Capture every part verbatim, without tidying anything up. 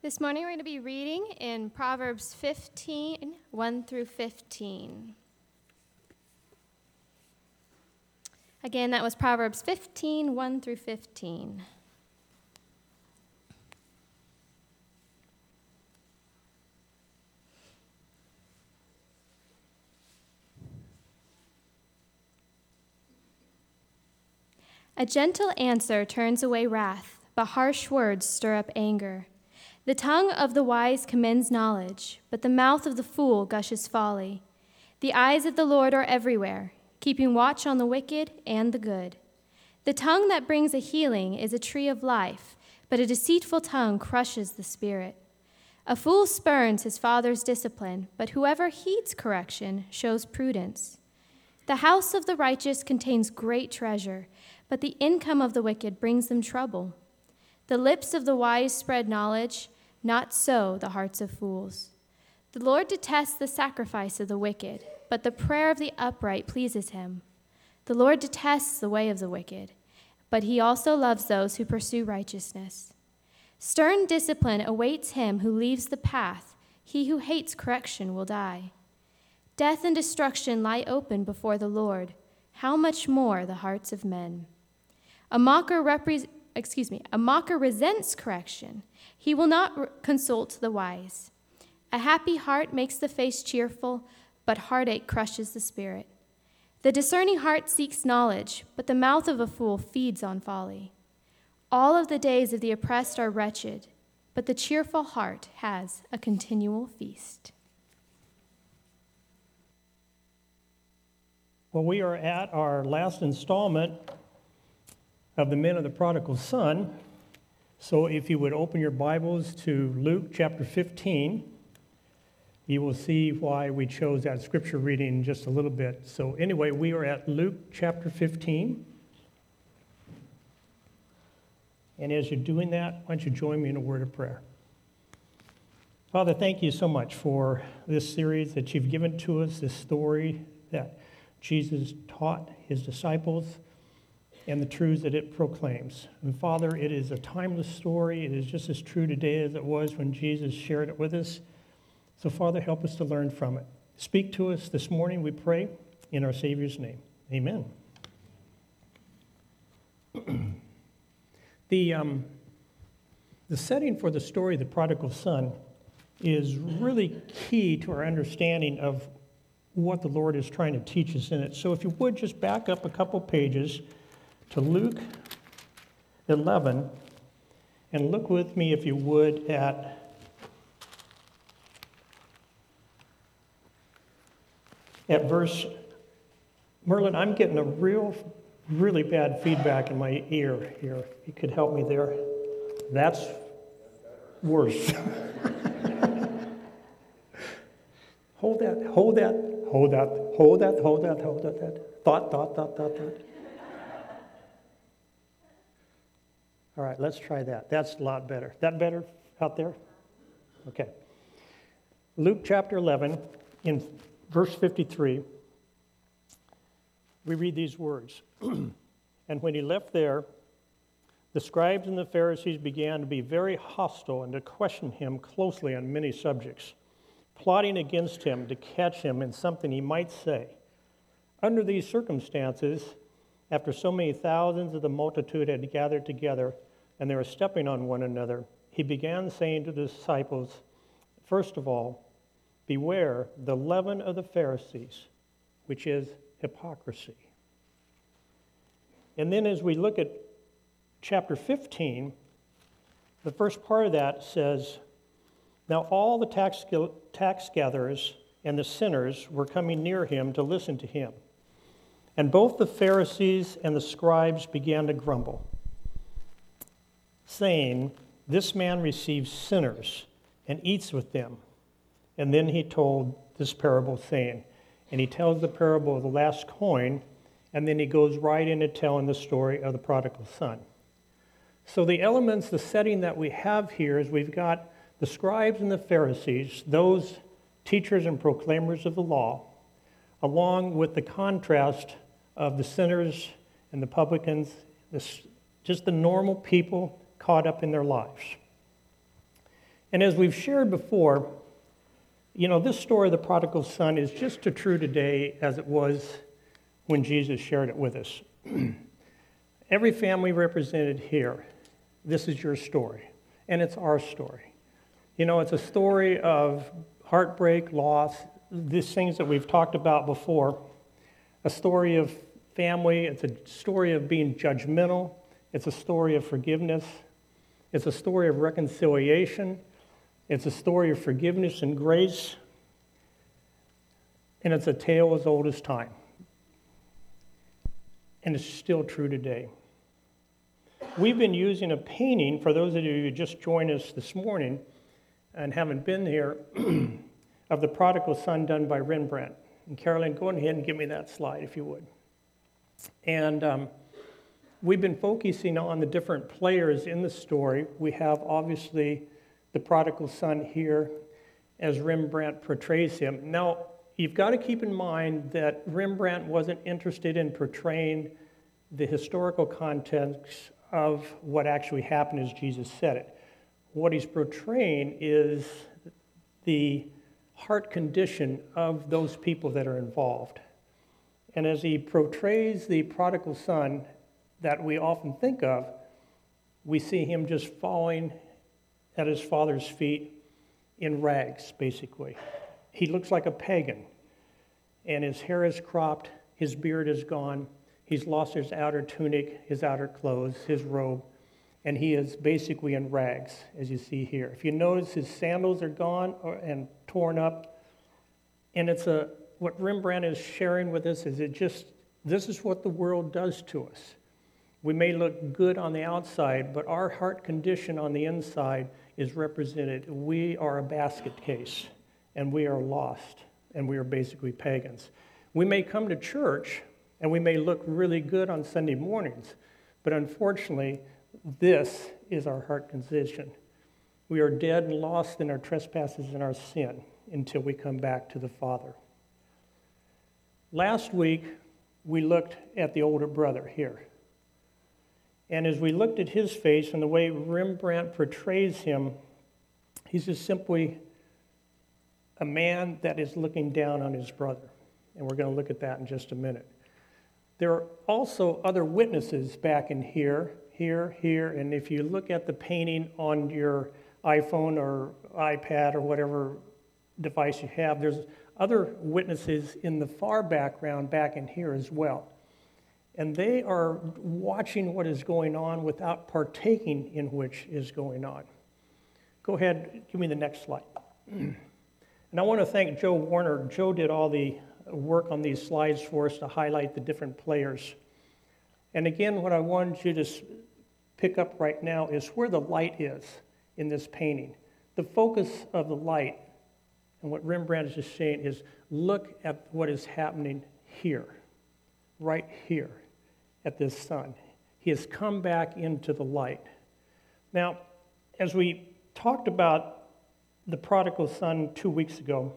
This morning we're going to be reading in Proverbs fifteen, one through fifteen. Again, that was Proverbs fifteen, one through fifteen. A gentle answer turns away wrath, but harsh words stir up anger. The tongue of the wise commends knowledge, but the mouth of the fool gushes folly. The eyes of the Lord are everywhere, keeping watch on the wicked and the good. The tongue that brings a healing is a tree of life, but a deceitful tongue crushes the spirit. A fool spurns his father's discipline, but whoever heeds correction shows prudence. The house of the righteous contains great treasure, but the income of the wicked brings them trouble. The lips of the wise spread knowledge, not so the hearts of fools. The Lord detests the sacrifice of the wicked, but the prayer of the upright pleases him. The Lord detests the way of the wicked, but he also loves those who pursue righteousness. Stern discipline awaits him who leaves the path. He who hates correction will die. Death and destruction lie open before the Lord. How much more the hearts of men? A mocker repre- excuse me, a mocker resents correction. He will not re- consult the wise. A happy heart makes the face cheerful, but heartache crushes the spirit. The discerning heart seeks knowledge, but the mouth of a fool feeds on folly. All of the days of the oppressed are wretched, but the cheerful heart has a continual feast. Well, we are at our last installment of the Men of the Prodigal Son. So if you would open your Bibles to Luke chapter fifteen, you will see why we chose that scripture reading in just a little bit. So anyway, we are at Luke chapter fifteen. And as you're doing that, why don't you join me in a word of prayer. Father, thank you so much for this series that you've given to us, this story that Jesus taught his disciples, and the truths that it proclaims. And Father, it is a timeless story. It is just as true today as it was when Jesus shared it with us. So Father, help us to learn from it. Speak to us this morning, we pray, in our Savior's name. Amen. the, um, the setting for the story of the prodigal son is really key to our understanding of what the Lord is trying to teach us in it. So if you would just back up a couple pages to Luke eleven, and look with me, if you would, at at verse, Merlin, I'm getting a real, really bad feedback in my ear here. You could help me there. That's worse. Hold that, hold that, hold that, hold that, hold that, hold that, that. Thought, thought, thought, thought, thought. All right, let's try that. That's a lot better. That better out there? Okay. Luke chapter eleven, in verse fifty-three, we read these words. And when he left there, the scribes and the Pharisees began to be very hostile and to question him closely on many subjects, plotting against him to catch him in something he might say. Under these circumstances, after so many thousands of the multitude had gathered together and they were stepping on one another, he began saying to the disciples, first of all, beware the leaven of the Pharisees, which is hypocrisy. And then as we look at chapter fifteen, the first part of that says, now all the tax, tax gatherers and the sinners were coming near him to listen to him. And both the Pharisees and the scribes began to grumble, saying, this man receives sinners and eats with them. And then he told this parable, saying, and he tells the parable of the last coin, and then he goes right into telling the story of the prodigal son. So the elements, the setting that we have here is we've got the scribes and the Pharisees, those teachers and proclaimers of the law, along with the contrast of the sinners and the publicans, this, just the normal people caught up in their lives. And as we've shared before, you know, this story of the prodigal son is just as true today as it was when Jesus shared it with us. Every family represented here, this is your story, and it's our story. You know, it's a story of heartbreak, loss, these things that we've talked about before. A story of family, it's a story of being judgmental, it's a story of forgiveness, it's a story of reconciliation, it's a story of forgiveness and grace, and it's a tale as old as time. And it's still true today. We've been using a painting, for those of you who just joined us this morning and haven't been here, of the prodigal son done by Rembrandt. And Carolyn, go ahead and give me that slide if you would. And um, we've been focusing on the different players in the story. We have obviously the prodigal son here as Rembrandt portrays him. Now, you've got to keep in mind that Rembrandt wasn't interested in portraying the historical context of what actually happened as Jesus said it. What he's portraying is the heart condition of those people that are involved. And as he portrays the prodigal son that we often think of, we see him just falling at his father's feet in rags, basically. He looks like a pagan, and his hair is cropped, his beard is gone, he's lost his outer tunic, his outer clothes, his robe, and he is basically in rags, as you see here. If you notice, his sandals are gone or, and torn up, and it's a what Rembrandt is sharing with us is it just, this is what the world does to us. We may look good on the outside, but our heart condition on the inside is represented. We are a basket case, and we are lost, and we are basically pagans. We may come to church, and we may look really good on Sunday mornings, but unfortunately, this is our heart condition. We are dead and lost in our trespasses and our sin until we come back to the Father. Last week, we looked at the older brother here. And as we looked at his face and the way Rembrandt portrays him, he's just simply a man that is looking down on his brother. And we're going to look at that in just a minute. There are also other witnesses back in here, here, here, and if you look at the painting on your iPhone or iPad or whatever device you have, there's other witnesses in the far background back in here as well. And they are watching what is going on without partaking in which is going on. Go ahead, give me the next slide. And I want to thank Joe Warner. Joe did all the work on these slides for us to highlight the different players. And again, what I wanted you to pick up right now is where the light is in this painting. The focus of the light, and what Rembrandt is just saying is, look at what is happening here, right here, at this son. He has come back into the light. Now, as we talked about the prodigal son two weeks ago,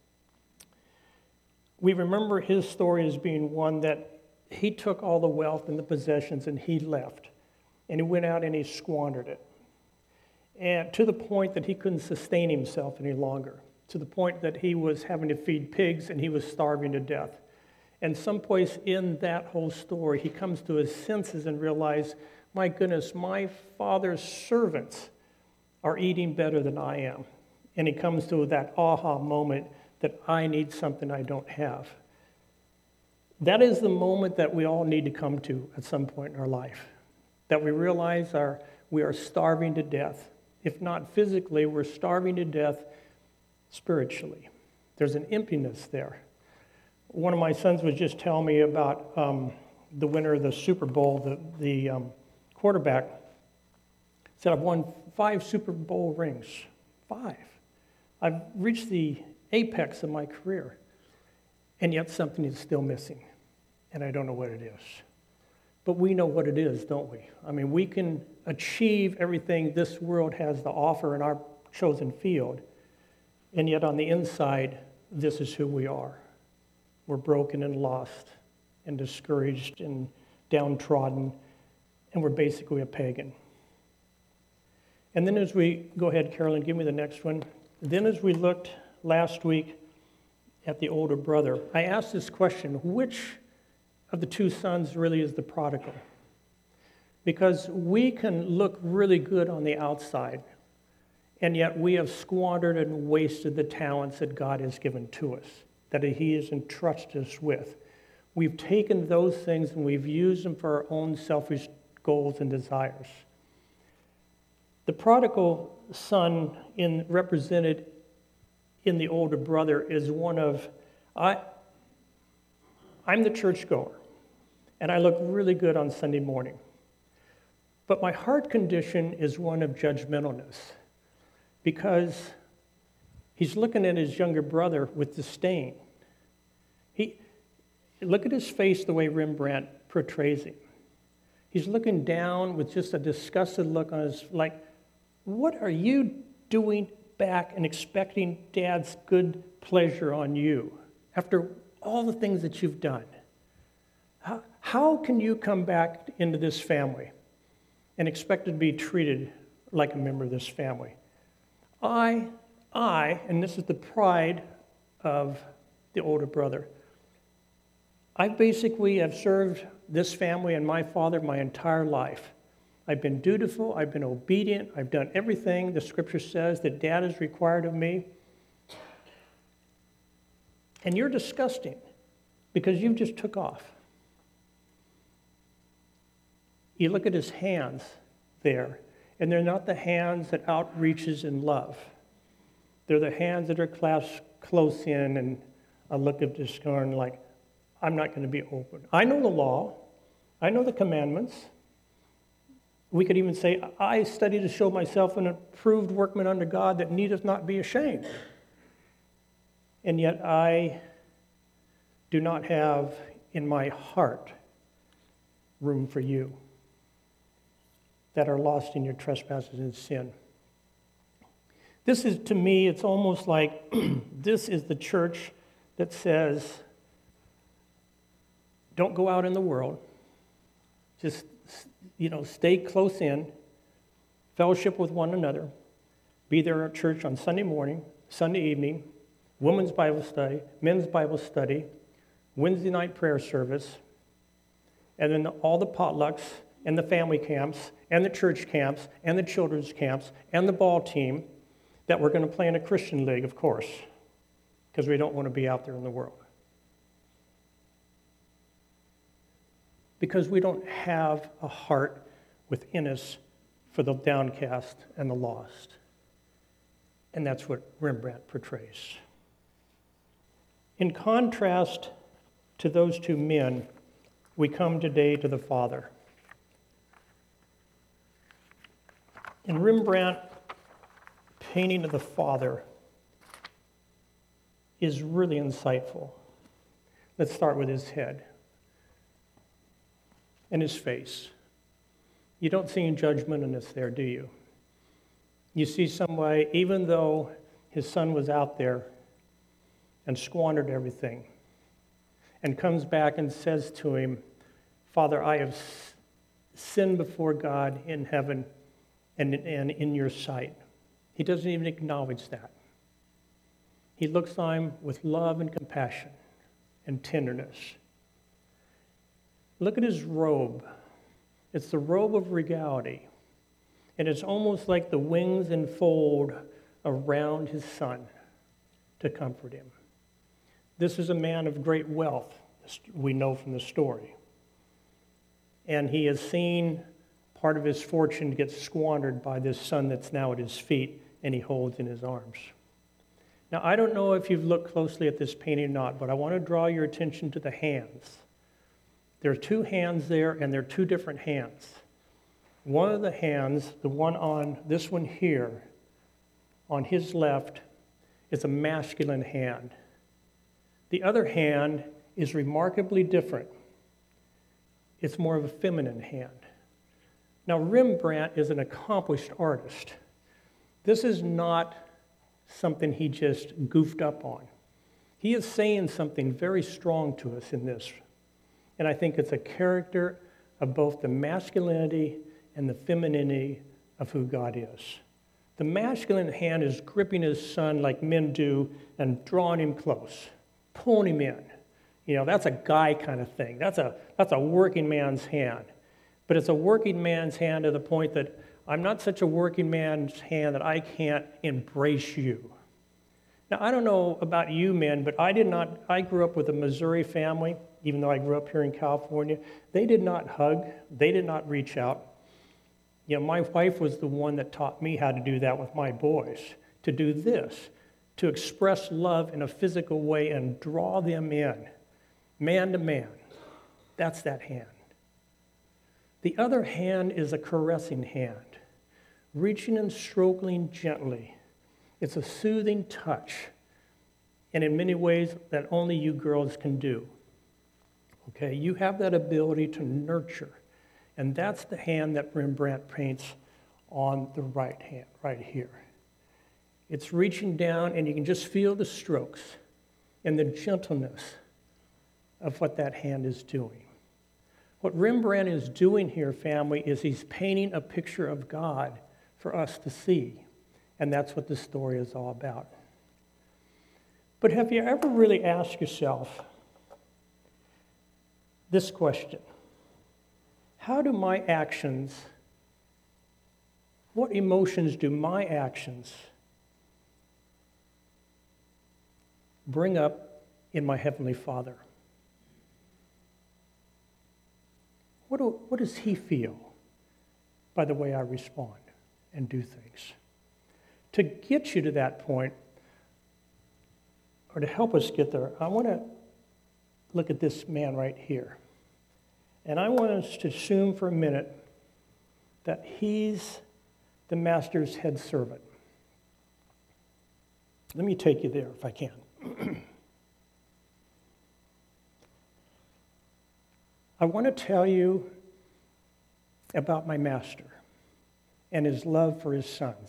we remember his story as being one that he took all the wealth and the possessions and he left. And he went out and he squandered it. And to the point that he couldn't sustain himself any longer. To the point that he was having to feed pigs and he was starving to death. And someplace in that whole story, he comes to his senses and realizes, my goodness, my father's servants are eating better than I am. And he comes to that aha moment that I need something I don't have. That is the moment that we all need to come to at some point in our life. That we realize our, we are starving to death. If not physically, we're starving to death spiritually. There's an emptiness there. One of my sons was just telling me about um, the winner of the Super Bowl, the, the um, quarterback said, I've won five Super Bowl rings. Five. I've reached the apex of my career, and yet something is still missing, and I don't know what it is. But we know what it is, don't we? I mean, we can achieve everything this world has to offer in our chosen field, and yet on the inside, this is who we are. We're broken and lost and discouraged and downtrodden, and we're basically a pagan. And then as we, go ahead, Carolyn, give me the next one. Then as we looked last week at the older brother, I asked this question: which of the two sons really is the prodigal? Because we can look really good on the outside, and yet we have squandered and wasted the talents that God has given to us, that he has entrusted us with. We've taken those things and we've used them for our own selfish goals and desires. The prodigal son in, represented in the older brother is one of, I, I'm the churchgoer, and I look really good on Sunday morning. But my heart condition is one of judgmentalness, because he's looking at his younger brother with disdain. He, look at his face the way Rembrandt portrays him. He's looking down with just a disgusted look on his, like, what are you doing back and expecting Dad's good pleasure on you after all the things that you've done? How, how can you come back into this family and expect to be treated like a member of this family? I, I, and this is the pride of the older brother, I basically have served this family and my father my entire life. I've been dutiful, I've been obedient, I've done everything the scripture says that Dad is required of me. And you're disgusting because you just took off. You look at his hands there, and they're not the hands that outreaches in love. They're the hands that are clasped close in and a look of discern, like, I'm not going to be open. I know the law. I know the commandments. We could even say, I study to show myself an approved workman unto God that needeth not be ashamed. And yet I do not have in my heart room for you that are lost in your trespasses and sin. This is, to me, it's almost like this is the church that says, don't go out in the world. Just, you know, stay close in, fellowship with one another, be there at church on Sunday morning, Sunday evening, women's Bible study, men's Bible study, Wednesday night prayer service, and then all the potlucks and the family camps and the church camps and the children's camps and the ball team that we're going to play in a Christian league, of course, because we don't want to be out there in the world. Because we don't have a heart within us for the downcast and the lost. And that's what Rembrandt portrays. In contrast to those two men, we come today to the Father. In Rembrandt, painting of the Father is really insightful. Let's start with his head and his face. You don't see any judgment in this there, do you? You see somebody, even though his son was out there and squandered everything, and comes back and says to him, Father, I have sinned before God in heaven and, and in your sight. He doesn't even acknowledge that. He looks on him with love and compassion and tenderness. Look at his robe. It's the robe of regality. And it's almost like the wings enfold around his son to comfort him. This is a man of great wealth, we know from the story. And he has seen part of his fortune get squandered by this son that's now at his feet and he holds in his arms. Now, I don't know if you've looked closely at this painting or not, but I want to draw your attention to the hands. There are two hands there, and they're two different hands. One of the hands, the one on this one here, on his left, is a masculine hand. The other hand is remarkably different. It's more of a feminine hand. Now, Rembrandt is an accomplished artist. This is not something he just goofed up on. He is saying something very strong to us in this. And I think it's a character of both the masculinity and the femininity of who God is. The masculine hand is gripping his son like men do and drawing him close, pulling him in. You know, that's a guy kind of thing. That's a, that's a working man's hand. But it's a working man's hand to the point that I'm not such a working man's hand that I can't embrace you. Now, I don't know about you men, but I did not, I grew up with a Missouri family, even though I grew up here in California. They did not hug. They did not reach out. You know, my wife was the one that taught me how to do that with my boys, to do this, to express love in a physical way and draw them in, man to man. That's that hand. The other hand is a caressing hand, reaching and stroking gently. It's a soothing touch, and in many ways that only you girls can do. Okay, you have that ability to nurture, and that's the hand that Rembrandt paints on the right hand, right here. It's reaching down, and you can just feel the strokes and the gentleness of what that hand is doing. What Rembrandt is doing here, family, is he's painting a picture of God for us to see. And that's what the story is all about. But have you ever really asked yourself this question? How do my actions, what emotions do my actions bring up in my Heavenly Father? What, do, what does he feel by the way I respond and do things? To get you to that point, or to help us get there, I want to look at this man right here. And I want us to assume for a minute that he's the master's head servant. Let me take you there if I can. I want to tell you about my master and his love for his sons.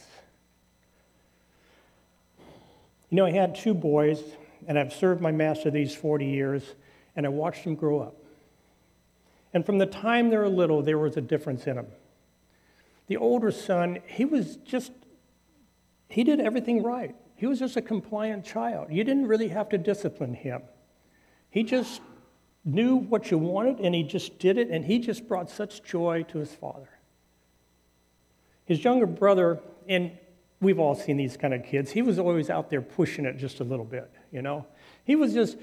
You know, I had two boys, and I've served my master these forty years, and I watched them grow up. And from the time they were little, there was a difference in them. The older son, he was just, he did everything right. He was just a compliant child. You didn't really have to discipline him. He just knew what you wanted, and he just did it, and he just brought such joy to his father. His younger brother, and we've all seen these kind of kids, he was always out there pushing it just a little bit, you know. He was just,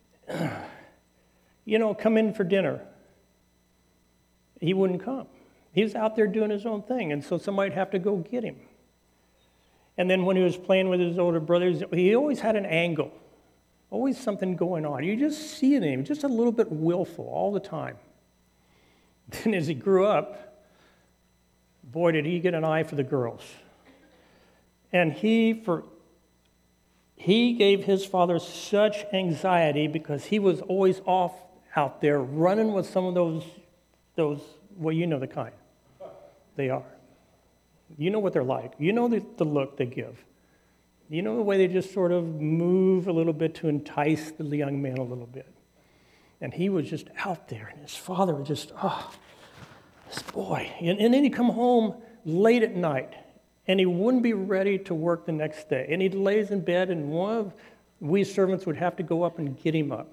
you know, come in for dinner. He wouldn't come. He was out there doing his own thing, and so somebody'd have to go get him. And then when he was playing with his older brothers, he always had an angle. Always something going on. You just see it in him, just a little bit willful all the time. Then as he grew up, boy, did he get an eye for the girls. And he, for, he gave his father such anxiety because he was always off out there running with some of those, those well, you know the kind. They are. You know what they're like. You know the, the look they give. You know the way they just sort of move a little bit to entice the young man a little bit. And he was just out there, and his father was just, oh, this boy. And, and then he'd come home late at night, and he wouldn't be ready to work the next day. And he'd lays in bed, and one of we servants would have to go up and get him up.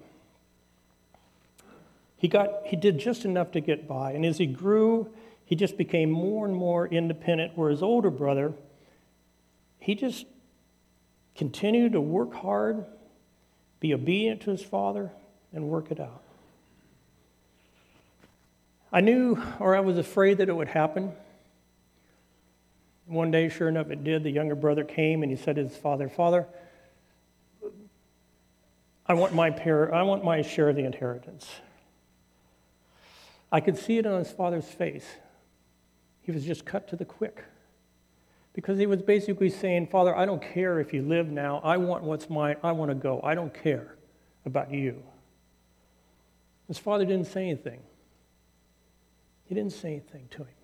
He got, he did just enough to get by, and as he grew, he just became more and more independent, where his older brother, he just continued to work hard, be obedient to his father, and work it out. I knew, or I was afraid that it would happen. One day, sure enough, it did. The younger brother came and he said to his father, "Father, I want my par- I want my share of the inheritance." I could see it on his father's face. He was just cut to the quick. Because he was basically saying, "Father, I don't care if you live now. I want what's mine. I want to go. I don't care about you." His father didn't say anything. He didn't say anything to him.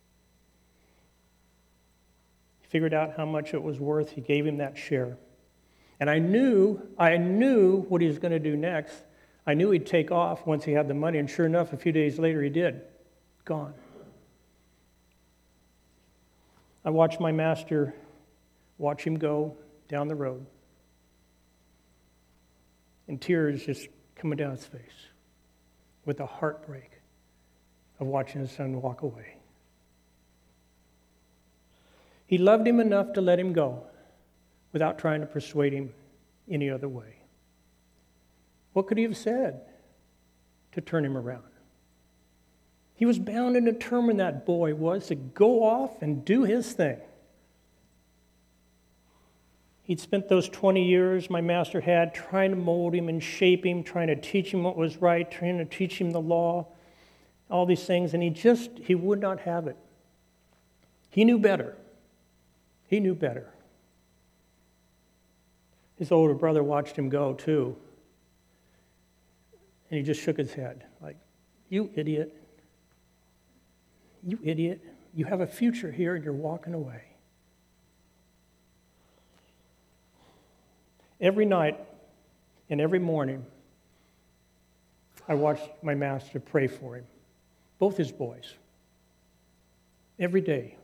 He figured out how much it was worth. He gave him that share. And I knew, I knew what he was going to do next. I knew he'd take off once he had the money, and sure enough, a few days later he did. Gone. I watched my master watch him go down the road, and tears just coming down his face with the heartbreak of watching his son walk away. He loved him enough to let him go without trying to persuade him any other way. What could he have said to turn him around? He was bound and determined, that boy was, to go off and do his thing. He'd spent those twenty years, my master had, trying to mold him and shape him, trying to teach him what was right, trying to teach him the law, all these things, and he just, he would not have it. He knew better. He knew better. His older brother watched him go, too. And he just shook his head, like, you idiot. You idiot. You have a future here and you're walking away. Every night and every morning, I watched my master pray for him, both his boys, every day.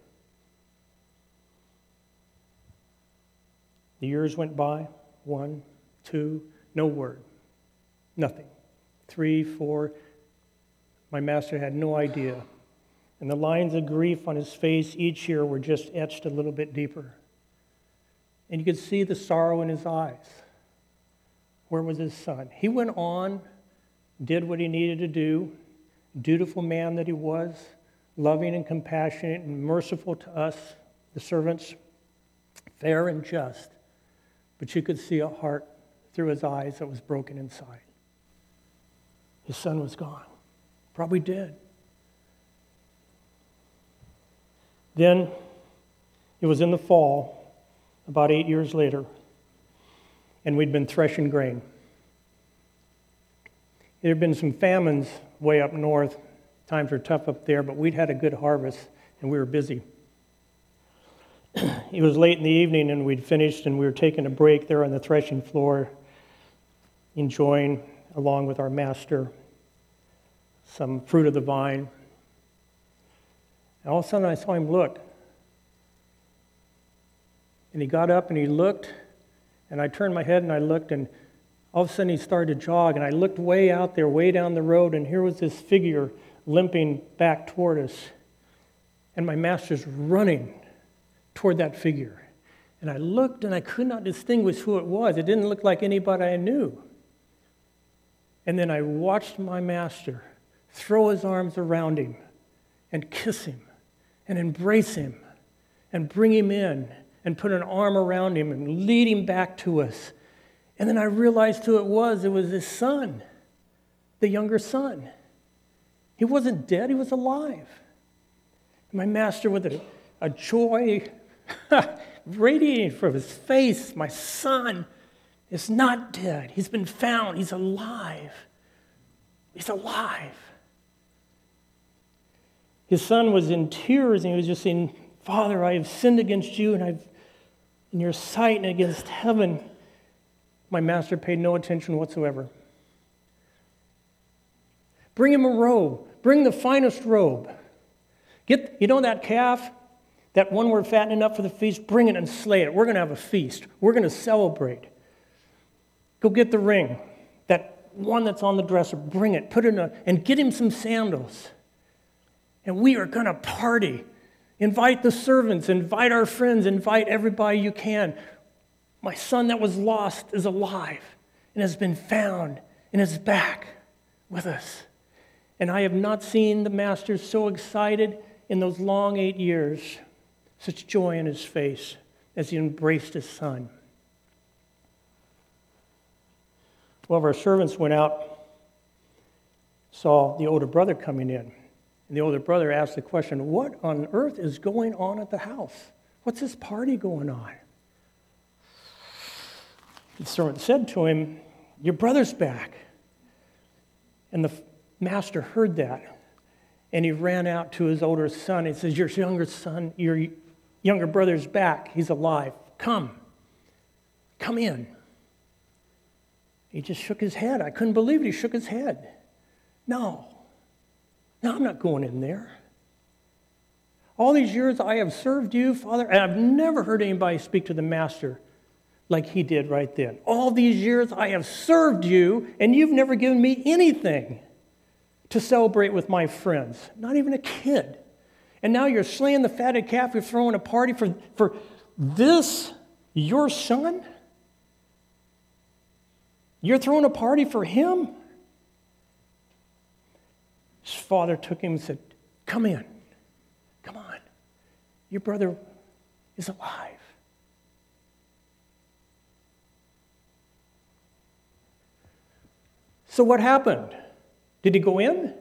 The years went by, one, two, no word, nothing. Three, four, my master had no idea. And the lines of grief on his face each year were just etched a little bit deeper. And you could see the sorrow in his eyes. Where was his son? He went on, did what he needed to do, dutiful man that he was, loving and compassionate and merciful to us, the servants, fair and just. But you could see a heart through his eyes that was broken inside. His son was gone, probably dead. Then, it was in the fall, about eight years later, and we'd been threshing grain. There had been some famines way up north. Times were tough up there, but we'd had a good harvest, and we were busy. It was late in the evening, and we'd finished, and we were taking a break there on the threshing floor, enjoying, along with our master, some fruit of the vine. And all of a sudden, I saw him look. And he got up and he looked, and I turned my head and I looked, and all of a sudden he started to jog, and I looked way out there, way down the road, and here was this figure limping back toward us. And my master's running toward that figure. And I looked and I could not distinguish who it was. It didn't look like anybody I knew. And then I watched my master throw his arms around him and kiss him and embrace him and bring him in and put an arm around him and lead him back to us. And then I realized who it was. It was his son, the younger son. He wasn't dead, he was alive. And my master, with a, a joy radiating from his face, my son is not dead. He's been found. He's alive. He's alive. His son was in tears, and he was just saying, Father, I have sinned against you, and I've in your sight and against heaven. My master paid no attention whatsoever. Bring him a robe. Bring the finest robe. Get, you know that calf? That one we're fattening up for the feast? Bring it and slay it. We're going to have a feast. We're going to celebrate. Go get the ring. That one that's on the dresser, bring it. Put it in a, and get him some sandals. And we are going to party. Invite the servants. Invite our friends. Invite everybody you can. My son that was lost is alive and has been found and is back with us. And I have not seen the master so excited in those long eight years, such joy in his face as he embraced his son. One of our servants went out, saw the older brother coming in. And the older brother asked the question, what on earth is going on at the house? What's this party going on? The servant said to him, your brother's back. And the master heard that. And he ran out to his older son. He says, your younger son, your younger brother's back. He's alive. Come. Come in. He just shook his head. I couldn't believe it. He shook his head. No. No, I'm not going in there. All these years I have served you, Father, and I've never heard anybody speak to the Master like he did right then. All these years I have served you, and you've never given me anything to celebrate with my friends, not even a kid. And now you're slaying the fatted calf, you're throwing a party for, for this, your son? You're throwing a party for him? His father took him and said, come in. Come on. Your brother is alive. So what happened? Did he go in?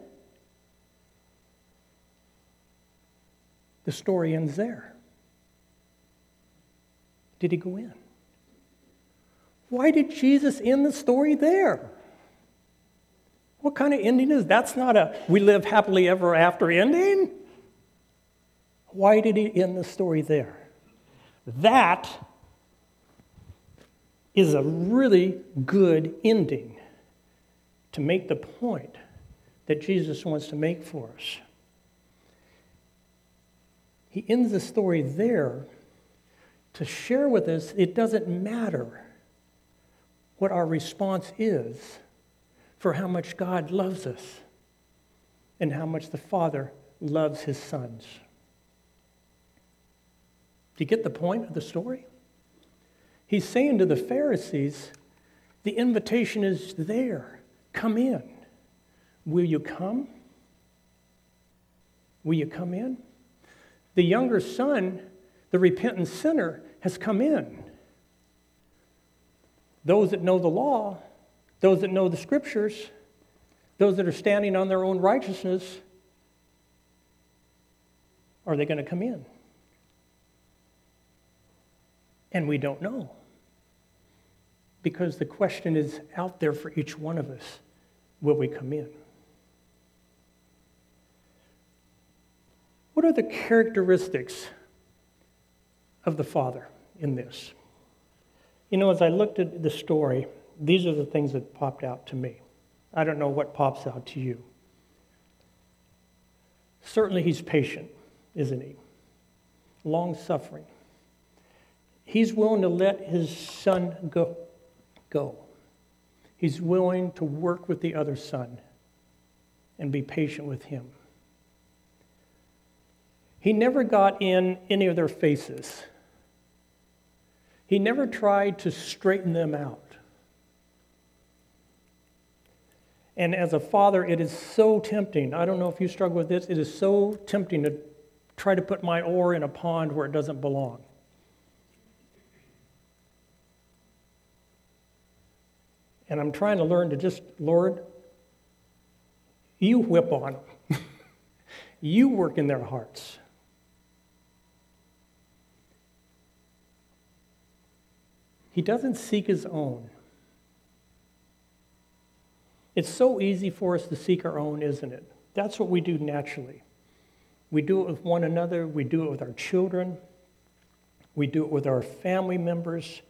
The story ends there. Did he go in? Why did Jesus end the story there? What kind of ending is that's not a we live happily ever after ending? Why did he end the story there? That is a really good ending to make the point that Jesus wants to make for us. He ends the story there to share with us it doesn't matter what our response is for how much God loves us and how much the Father loves his sons. Do you get the point of the story? He's saying to the Pharisees, the invitation is there. Come in. Will you come? Will you come in? The younger son, the repentant sinner, has come in. Those that know the law, those that know the scriptures, those that are standing on their own righteousness, are they going to come in? And we don't know. Because the question is out there for each one of us. Will we come in? What are the characteristics of the Father in this? You know, as I looked at the story, these are the things that popped out to me. I don't know what pops out to you. Certainly he's patient, isn't he? Long-suffering. He's willing to let his son go. go. He's willing to work with the other son and be patient with him. He never got in any of their faces. He never tried to straighten them out. And as a father, it is so tempting. I don't know if you struggle with this. It is so tempting to try to put my oar in a pond where it doesn't belong. And I'm trying to learn to just, Lord, you whip on them. You work in their hearts. He doesn't seek his own. It's so easy for us to seek our own, isn't it? That's what we do naturally. We do it with one another. We do it with our children. We do it with our family members.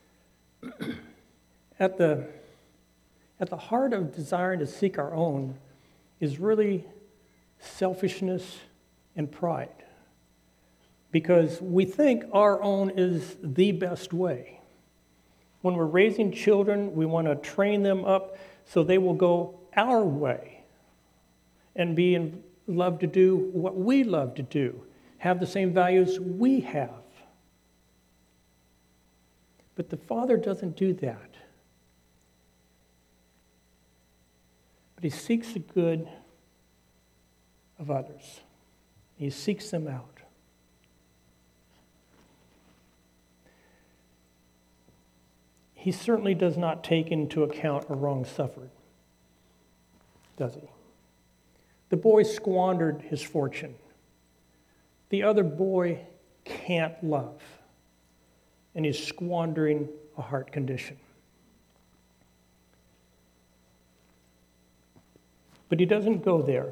At the, at the heart of desiring to seek our own is really selfishness and pride. Because we think our own is the best way. When we're raising children, we want to train them up so they will go our way and be in love to do what we love to do, have the same values we have. But the Father doesn't do that. But he seeks the good of others. He seeks them out. He certainly does not take into account a wrong suffered, does he? The boy squandered his fortune. The other boy can't love, and he's squandering a heart condition. But he doesn't go there.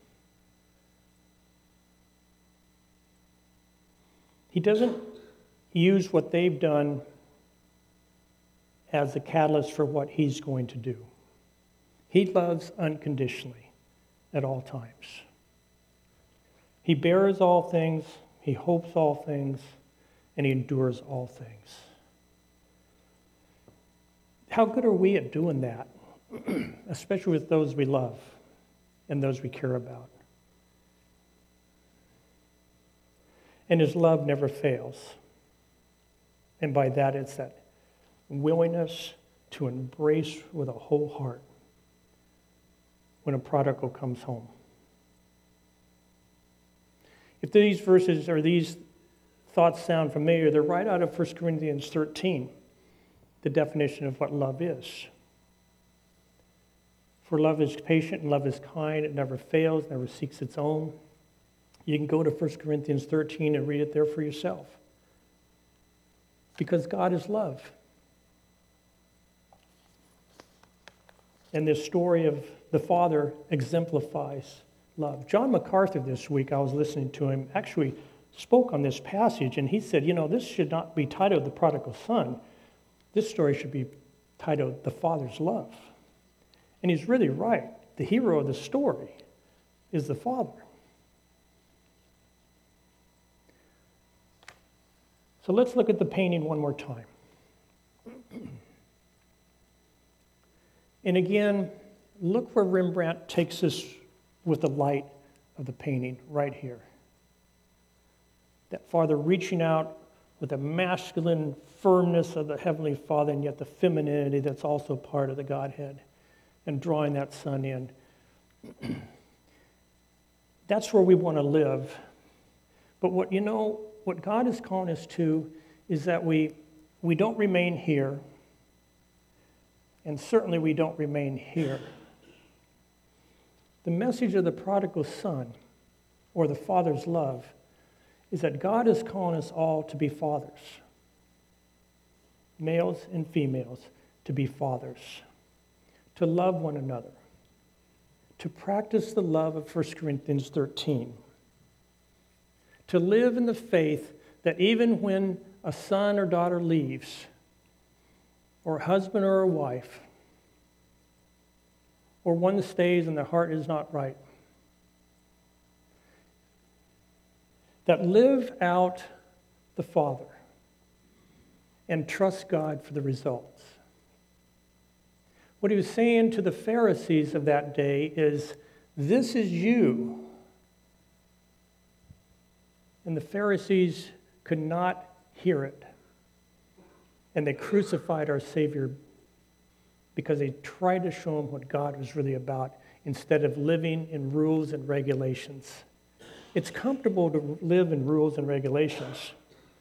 He doesn't use what they've done as the catalyst for what he's going to do. He loves unconditionally at all times. He bears all things, he hopes all things, and he endures all things. How good are we at doing that, especially with those we love and those we care about? And his love never fails. And by that, it's that willingness to embrace with a whole heart when a prodigal comes home. If these verses or these thoughts sound familiar, they're right out of First Corinthians thirteen, the definition of what love is. For love is patient and love is kind. It never fails, never seeks its own. You can go to First Corinthians thirteen and read it there for yourself. Because God is love. And this story of the Father exemplifies love. John MacArthur this week, I was listening to him, actually spoke on this passage, and he said, you know, this should not be titled The Prodigal Son. This story should be titled The Father's Love. And he's really right. The hero of the story is the Father. So let's look at the painting one more time. And again, look where Rembrandt takes us with the light of the painting right here. That Father reaching out with the masculine firmness of the Heavenly Father and yet the femininity that's also part of the Godhead, and drawing that Son in. That's where we want to live. But what you know, what God is calling us to is that we, we don't remain here, and certainly we don't remain here. The message of the prodigal son, or the Father's love, is that God is calling us all to be fathers, males and females, to be fathers, to love one another, to practice the love of First Corinthians thirteen, to live in the faith that even when a son or daughter leaves, or a husband or a wife, or one stays and the heart is not right, that live out the Father and trust God for the results. What he was saying to the Pharisees of that day is, this is you. And the Pharisees could not hear it. And they crucified our Savior because they tried to show him what God was really about instead of living in rules and regulations. It's comfortable to live in rules and regulations.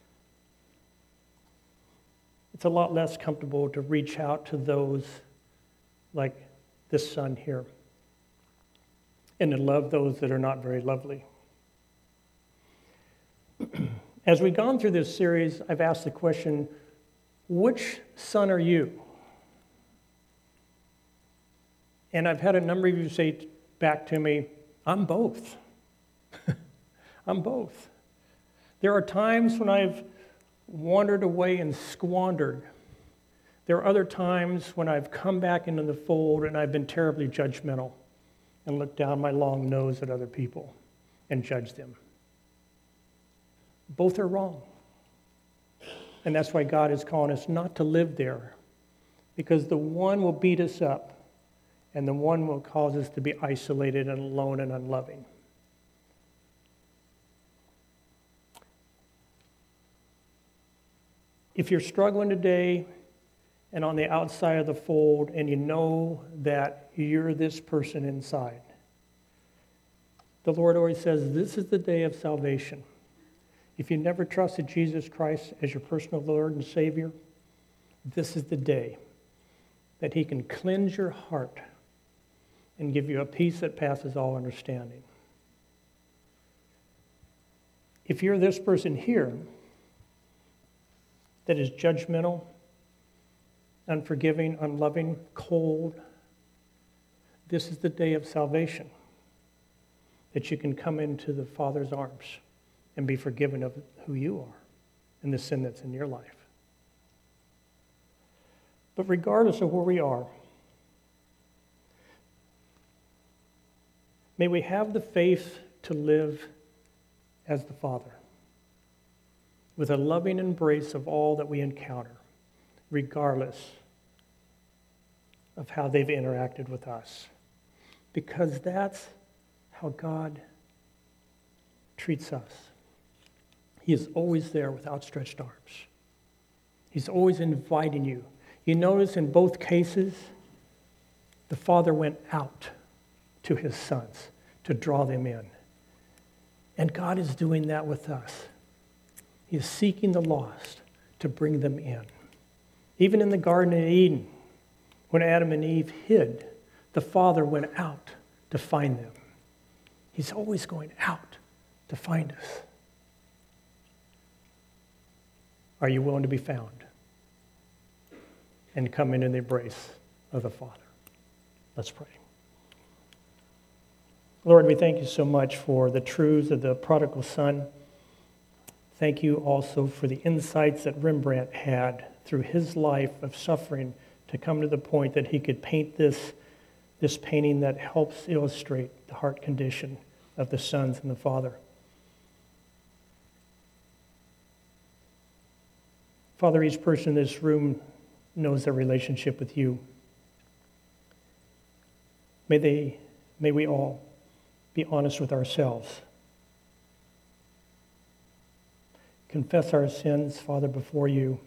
It's a lot less comfortable to reach out to those like this son here and to love those that are not very lovely. As we've gone through this series, I've asked the question, which son are you? And I've had a number of you say back to me, I'm both. I'm both. There are times when I've wandered away and squandered. There are other times when I've come back into the fold and I've been terribly judgmental and looked down my long nose at other people and judged them. Both are wrong. And that's why God is calling us not to live there, because the one will beat us up and the one will cause us to be isolated and alone and unloving. If you're struggling today and on the outside of the fold and you know that you're this person inside, the Lord always says, this is the day of salvation. If you never trusted Jesus Christ as your personal Lord and Savior, this is the day that he can cleanse your heart and give you a peace that passes all understanding. If you're this person here that is judgmental, unforgiving, unloving, cold, this is the day of salvation, that you can come into the Father's arms and be forgiven of who you are and the sin that's in your life. But regardless of where we are, may we have the faith to live as the Father, with a loving embrace of all that we encounter, regardless of how they've interacted with us. Because that's how God treats us. He is always there with outstretched arms. He's always inviting you. You notice in both cases, the Father went out to his sons to draw them in. And God is doing that with us. He is seeking the lost to bring them in. Even in the Garden of Eden, when Adam and Eve hid, the Father went out to find them. He's always going out to find us. Are you willing to be found and come into the embrace of the Father? Let's pray. Lord, we thank you so much for the truths of the prodigal son. Thank you also for the insights that Rembrandt had through his life of suffering to come to the point that he could paint this, this painting that helps illustrate the heart condition of the sons and the Father. Father, each person in this room knows their relationship with you. May they, may we all be honest with ourselves. Confess our sins, Father, before you,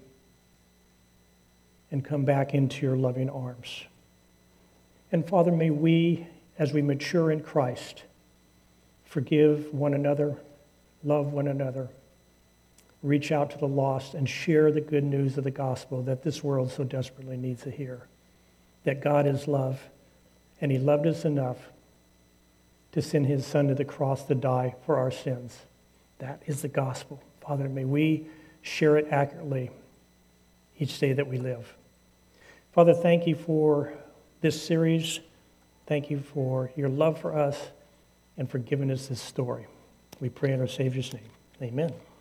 and come back into your loving arms. And Father, may we, as we mature in Christ, forgive one another, love one another, reach out to the lost, and share the good news of the gospel that this world so desperately needs to hear. That God is love, and he loved us enough to send his son to the cross to die for our sins. That is the gospel. Father, may we share it accurately each day that we live. Father, thank you for this series. Thank you for your love for us and for giving us this story. We pray in our Savior's name. Amen.